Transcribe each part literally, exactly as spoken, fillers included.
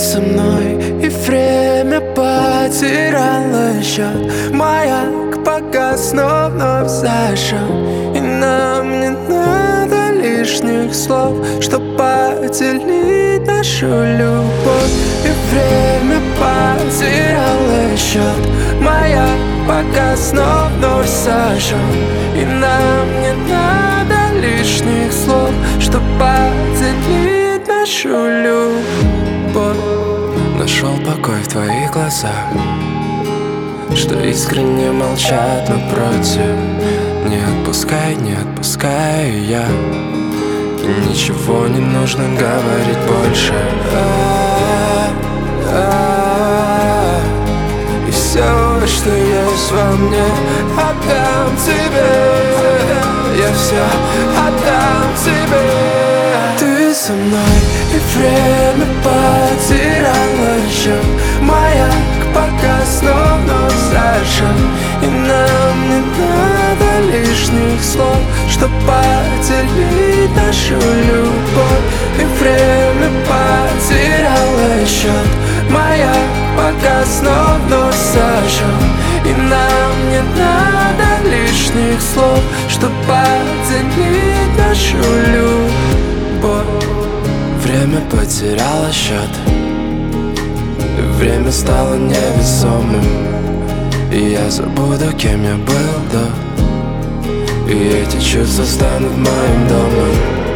со мной, и время потеряло счет. Маяк погас, но вновь зажжен, и нам не надо лишних слов, чтоб поделить нашу любовь. И время потеряло счет. Маяк погас, но вновь зажжен, и нам не надо лишних слов, чтоб поделить нашу любовь. Нашел покой в твоих глазах, что искренне молчат напротив. Не отпускай, не отпускай я, и ничего не нужно говорить больше. И все, что есть во мне, отдам тебе. Я все отдам тебе. Ты со мной, и время потеряло счет. Маяк погас, но вновь зажжен, и нам не надо лишних слов, чтоб поделить нашу любовь. И время потеряло счет. Маяк погас, но вновь зажжен, и нам не надо лишних слов, чтоб поделить нашу любовь. Время потеряло счет, время стало невесомым, и я забуду, кем я был до, и эти чувства станут моим домом.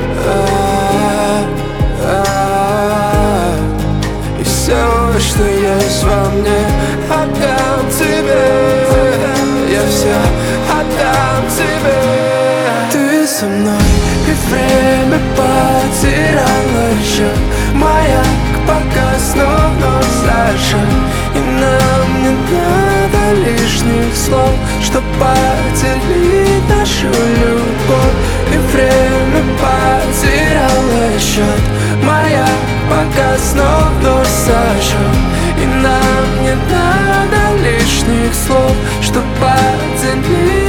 И все, что есть во мне, отдам тебе. Я все отдам тебе. Ты со мной, и время потеряло счет. Маяк погас, но вновь зажжен, и нам не надо лишних слов, чтоб поделить нашу любовь. И время потеряло счет. Маяк погас, но вновь зажжен, и нам не надо лишних слов, чтоб поделить